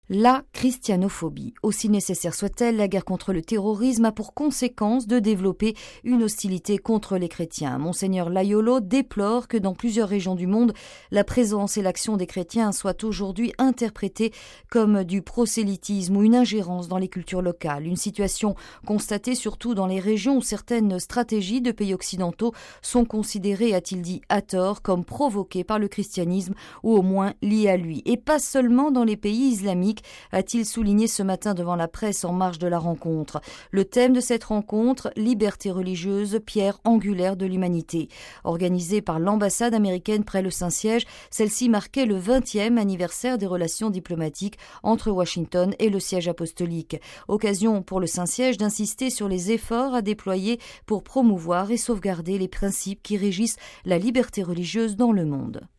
La christianophobie, aussi nécessaire soit-elle, la guerre contre le terrorisme a pour conséquence de développer une hostilité contre les chrétiens. Monseigneur Laiolo déplore que dans plusieurs régions du monde, la présence et l'action des chrétiens soient aujourd'hui interprétées comme du prosélytisme ou une ingérence dans les cultures locales. Une situation constatée surtout dans les régions où certaines stratégies de pays occidentaux sont considérées, a-t-il dit à tort, comme provoquées par le christianisme ou au moins liées à lui. Et pas seulement dans les pays islamiques, a-t-il souligné ce matin devant la presse en marge de la rencontre. Le thème de cette rencontre, liberté religieuse, pierre angulaire de l'humanité. Organisée par l'ambassade américaine près le Saint-Siège, celle-ci marquait le 20e anniversaire des relations diplomatiques entre Washington et le siège apostolique. Occasion pour le Saint-Siège d'insister sur les efforts à déployer pour promouvoir et sauvegarder les principes qui régissent la liberté religieuse dans le monde.